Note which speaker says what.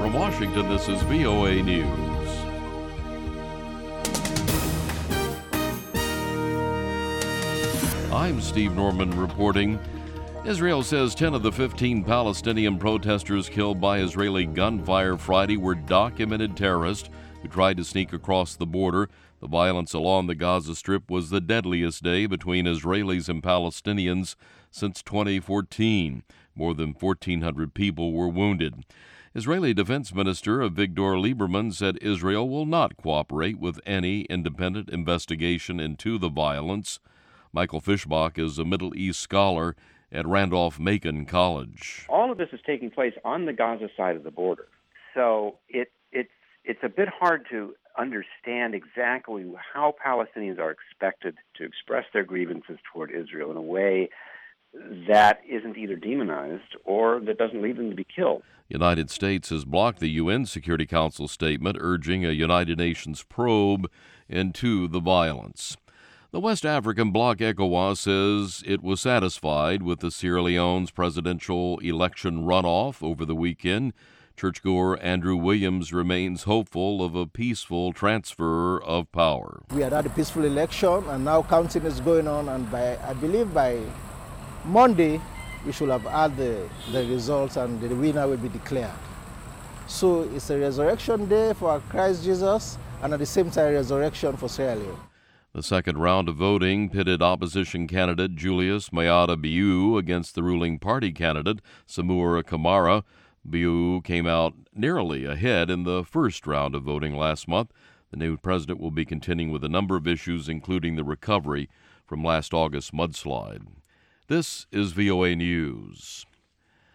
Speaker 1: From Washington, this is VOA News. I'm Steve Norman reporting. Israel says 10 of the 15 Palestinian protesters killed by Israeli gunfire Friday were documented terrorists who tried to sneak across the border. The violence along the Gaza Strip was the deadliest day between Israelis and Palestinians since 2014. More than 1,400 people were wounded. Israeli Defense Minister Avigdor Lieberman said Israel will not cooperate with any independent investigation into the violence. Michael Fischbach is a Middle East scholar at Randolph-Macon College.
Speaker 2: All of this is taking place on the Gaza side of the border. So it's a bit hard to understand exactly how Palestinians are expected to express their grievances toward Israel in a way that isn't either demonized or that doesn't lead them to be killed.
Speaker 1: The United States has blocked the UN Security Council statement urging a United Nations probe into the violence. The West African bloc ECOWAS says it was satisfied with the Sierra Leone's presidential election runoff over the weekend. Churchgoer Andrew Williams remains hopeful of a peaceful transfer of power.
Speaker 3: We had a peaceful election, and now counting is going on, and I believe by Monday we should have had the results and the winner will be declared. So it's a resurrection day for Christ Jesus, and at the same time resurrection for Sierra Leone.
Speaker 1: The second round of voting pitted opposition candidate Julius Maada Bio against the ruling party candidate Samura Kamara. Bio came out narrowly ahead in the first round of voting last month. The new president will be contending with a number of issues, including the recovery from last August's mudslide. This is VOA News.